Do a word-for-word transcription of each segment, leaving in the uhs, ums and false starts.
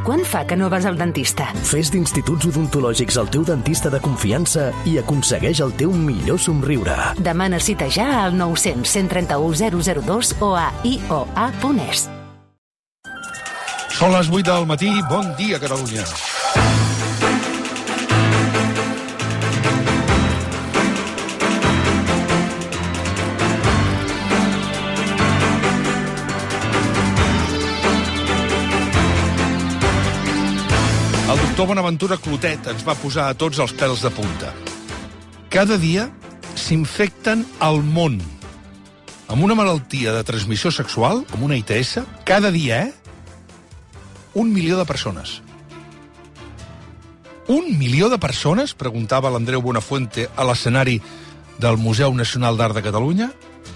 Quant fa que no vas al dentista? Fes d'Instituts Odontològics el teu dentista de confiança i aconsegueix el teu millor somriure. Demana cita ja al nou cents, cent trenta-u, zero zero dos o a i o a punt es. Són les vuit del matí. Bon dia, Catalunya. El doctor Bonaventura Clotet ens va posar a tots els pèls de punta. Cada dia s'infecten al món amb una malaltia de transmissió sexual, amb una I T S, cada dia, eh? Un milió de persones. Un milió de persones? Preguntava l'Andreu Buenafuente a l'escenari del Museu Nacional d'Art de Catalunya.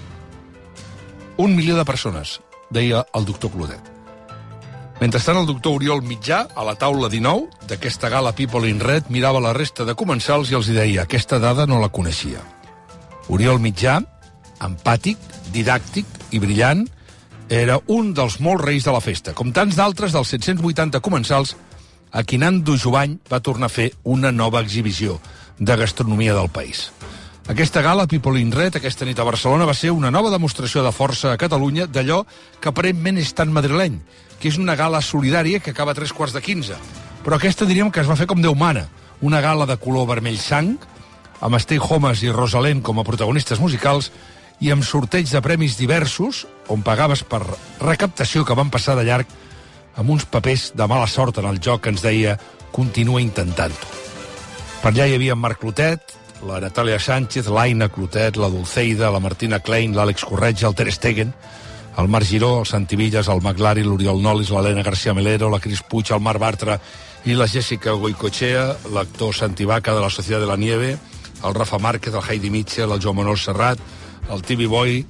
Un milió de persones, deia el doctor Clotet. Mentrestant, el doctor Oriol Mitjà, a la taula dinou d'aquesta gala People in Red, mirava la resta de comensals i els deia: aquesta dada no la coneixia. Oriol Mitjà, empàtic, didàctic i brillant, era un dels molts reis de la festa, com tants d'altres dels set-cents vuitanta comensals a qui Nando Jubany va tornar a fer una nova exhibició de gastronomia del país. Aquesta gala People in Red, aquesta nit a Barcelona, va ser una nova demostració de força a Catalunya d'allò que aparentment és tan madrileny, que és una gala solidària que acaba a tres quarts de quinze. Però aquesta diríem que es va fer com Déu mana, una gala de color vermell sang, amb Stay Homes i Rosalén com a protagonistes musicals i amb sorteig de premis diversos, on pagaves per recaptació, que van passar de llarg amb uns papers de mala sort en el joc que ens deia continua intentant-ho. Per allà hi havia en Marc Clotet, la Natàlia Sánchez, l'Aina Clotet, la Dulceida, la Martina Klein, l'Àlex Corretja, el Ter Stegen, el Marc Giró, el Santi Villas, el Maglari, l'Oriol Nolis, l'Helena García Melero, la Cris Puig, el Marc Bartra i la Jessica Goicoechea, l'actor Santi Vaca de la Sociedad de la Nieve, el Rafa Márquez, el Heidi Mitchell, el Joan Manuel Serrat, el Tibi Boy,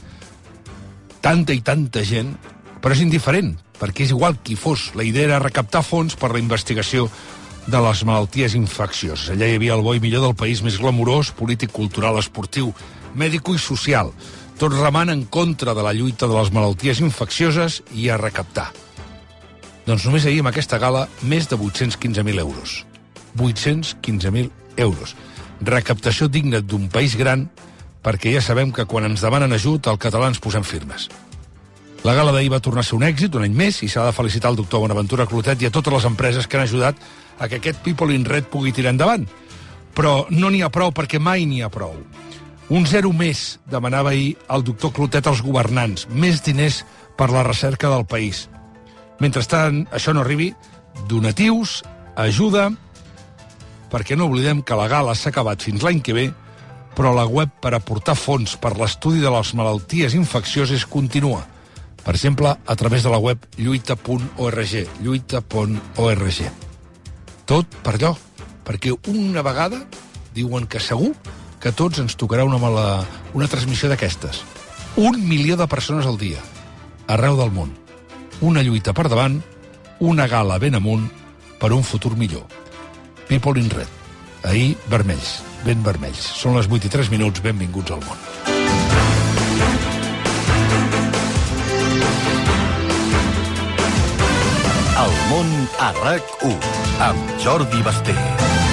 tanta i tanta gent, però és indiferent, perquè és igual qui fos. La idea era recaptar fons per la investigació de les malalties infeccioses. Allà hi havia el bo i millor del país més glamurós, polític, cultural, esportiu, mèdico i social, tot remant en contra de la lluita de les malalties infeccioses i a recaptar. Doncs només ahir amb aquesta gala més de vuit-cents quinze mil euros. vuit-cents quinze mil euros. Recaptació digna d'un país gran, perquè ja sabem que quan ens demanen ajut, el català ens posem firmes. La gala d'ahir va tornar a ser un èxit, un any més, i s'ha de felicitar el doctor Bonaventura Clotet i a totes les empreses que han ajudat a que aquest People in Red pugui tirar endavant. Però no n'hi ha prou, perquè mai n'hi ha prou. Un zero més, demanava ahir el doctor Clotet als governants, més diners per la recerca del país. Mentrestant, això no arribi, donatius, ajuda, perquè no oblidem que la gala s'ha acabat fins l'any que ve, però la web per aportar fons per l'estudi de les malalties infeccioses continua. Per exemple, a través de la web lluita punt org, lluita punt org. Tot per allò, perquè una vegada diuen que segur que a tots ens tocarà una, mala, una transmissió d'aquestes. Un milió de persones al dia, arreu del món. Una lluita per davant, una gala ben amunt per un futur millor. People in Red. Ahir, vermells, ben vermells. Són les vuit i tres minuts, benvinguts al món. El món a RAC u, amb Jordi Basté.